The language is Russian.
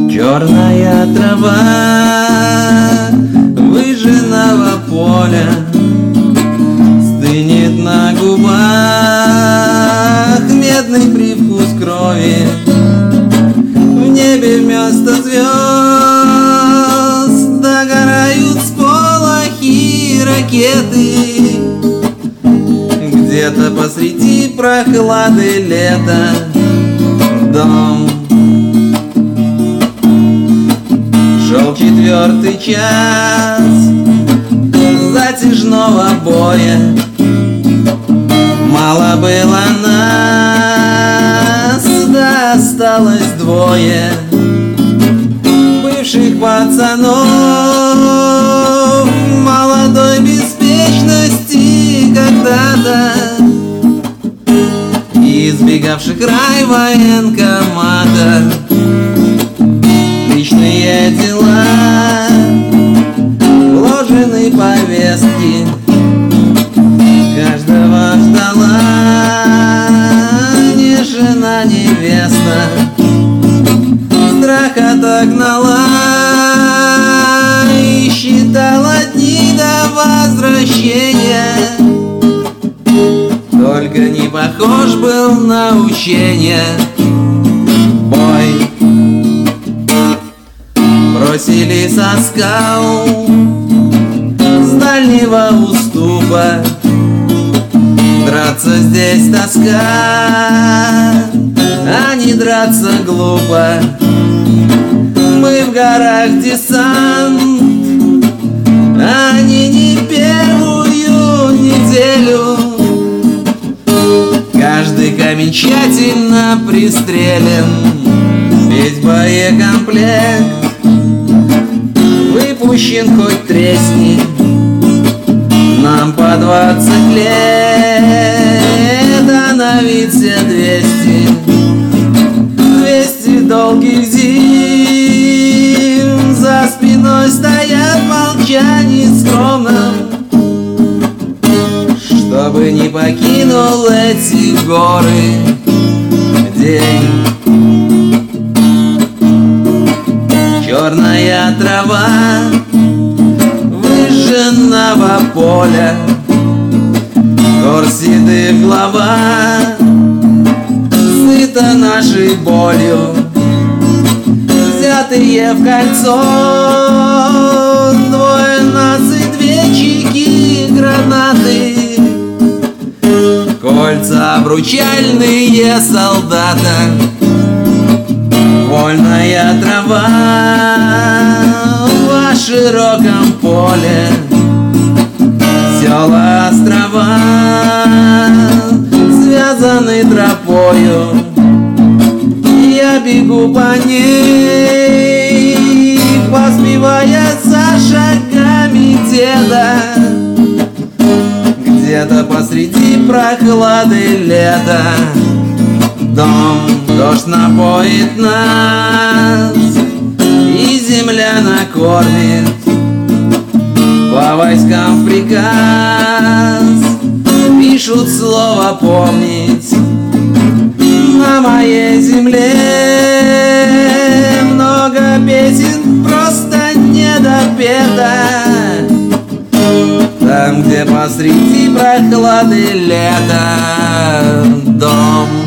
Черная трава выжженного поля стынет на губах медный привкус крови. В небе вместо звезд догорают сполохи ракеты. Где-то посреди прохлады лета дом. Шел 4-й час затяжного боя. Мало было нас, да осталось двое бывших пацанов молодой беспечности когда-то, избегавших райвоенкомата. Личные дела, вложены повестки, каждого ждала не жена, невеста. Страх отогнала и считала дни до возвращения. Только не похож был на учение бой. Бросили со скал с дальнего уступа. Драться здесь тоска, а не драться глупо. Мы в горах десант, они не первую неделю. Каждый камень тщательно пристрелен, ведь боекомплект выпущен хоть тресни. Нам по 20 лет, а на вид все 200. 200 долгих зим за спиной стоят в молчании скромном, чтобы не покинул эти горы день. Черная трава выжженного поля, гор седых глава сыта нашей болью. Взятые в кольцо двое наций, 2 чеки гранаты, кольца обручальные солдата. Вольная трава во широком поле, села, острова связаны тропою. Я бегу по ней, поспевая за шагами деда. Где-то посреди прохлады лета дом, дождь напоит нас, и земля накормит. По войскам приказ пишут слово «помнить». На моей земле много песен просто не допето. Там, где посреди прохлады лета дом.